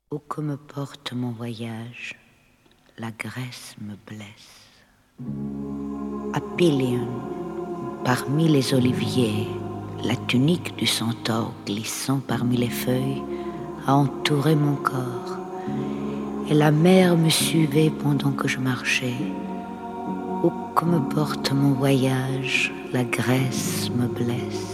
Où que me porte mon voyage, la Grèce me blesse. À Pylion, parmi les oliviers, la tunique du centaure glissant parmi les feuilles a entouré mon corps. Et la mer me suivait pendant que je marchais. Où que me porte mon voyage, la Grèce me blesse.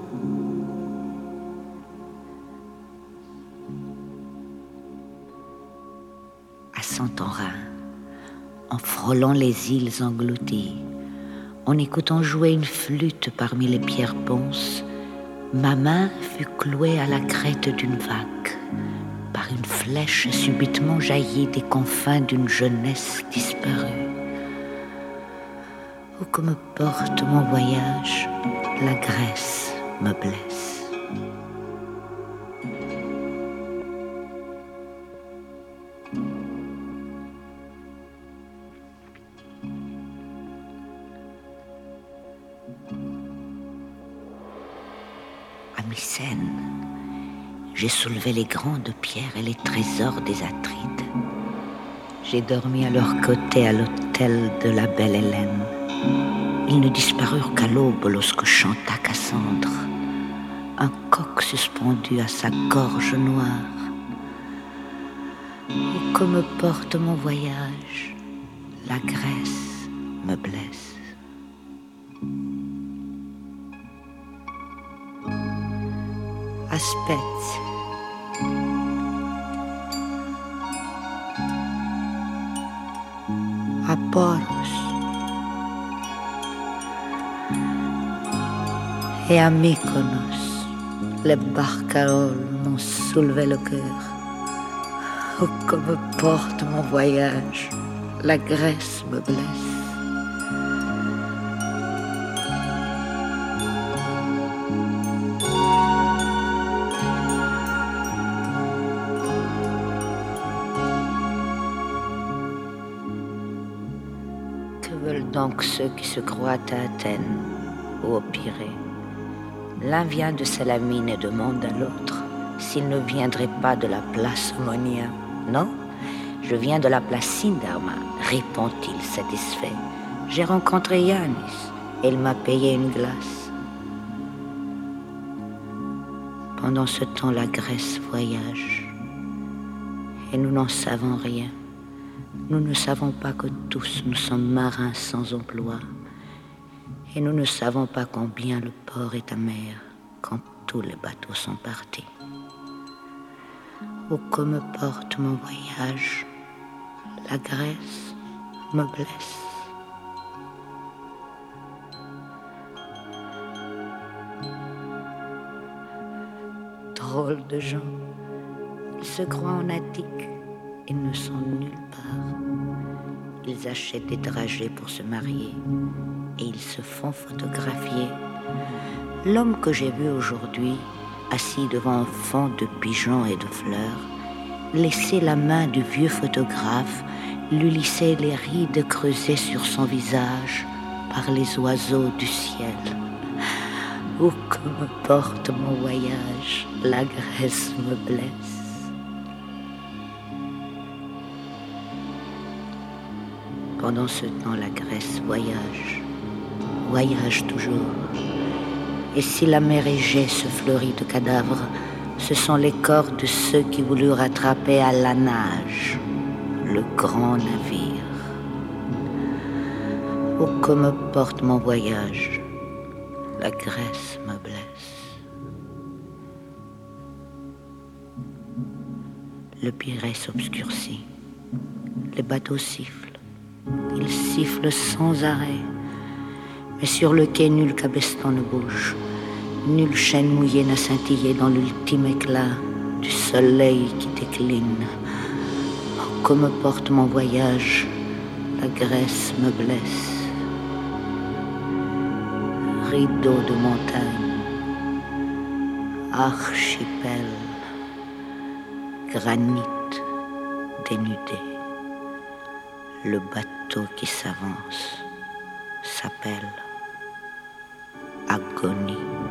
À Santorin, en frôlant les îles englouties, en écoutant jouer une flûte parmi les pierres ponces, ma main fut clouée à la crête d'une vague, par une flèche subitement jaillie des confins d'une jeunesse disparue. Où que me porte mon voyage, la Grèce me blesse. À Mycène, j'ai soulevé les grandes pierres et les trésors des Atrides. J'ai dormi à leur côté à l'hôtel de la belle Hélène. Ils ne disparurent qu'à l'aube lorsque chanta Cassandre, un coq suspendu à sa gorge noire. Où que me porte mon voyage, la Grèce me blesse. À Spetz, à Poros et à Mykonos, les barcaroles m'ont soulevé le cœur. Où que me porte mon voyage, la Grèce me blesse. Que veulent donc ceux qui se croient à Athènes ou au Pirée? L'un vient de Salamine et demande à l'autre s'il ne viendrait pas de la place Monia. Non, je viens de la place Sindarma, répond-il satisfait. J'ai rencontré Yannis et il m'a payé une glace. Pendant ce temps, la Grèce voyage et nous n'en savons rien. Nous ne savons pas que tous nous sommes marins sans emploi. Et nous ne savons pas combien le port est amer quand tous les bateaux sont partis. Où que me porte mon voyage, la Grèce me blesse. Drôles de gens, ils se croient en Attique, ils ne sont nulle part. Ils achètent des dragées pour se marier et ils se font photographier. L'homme que j'ai vu aujourd'hui, assis devant un fond de pigeons et de fleurs, laissait la main du vieux photographe, lui lissait les rides creusées sur son visage par les oiseaux du ciel. Où que me porte mon voyage, la Grèce me blesse. Pendant ce temps, la Grèce voyage toujours. Et si la mer Égée se fleurit de cadavres, ce sont les corps de ceux qui voulurent attraper à la nage le grand navire. Où que me porte mon voyage, la Grèce me blesse. Le Pirée s'obscurcit, les bateaux sifflent. Ils sifflent sans arrêt, mais sur le quai nul cabestan ne bouge, nulle chaîne mouillée n'a scintillé dans l'ultime éclat du soleil qui décline. Oh, que me porte mon voyage, la Grèce me blesse. Rideau de montagne, archipel, granit dénudé. Le bateau qui s'avance s'appelle agonie.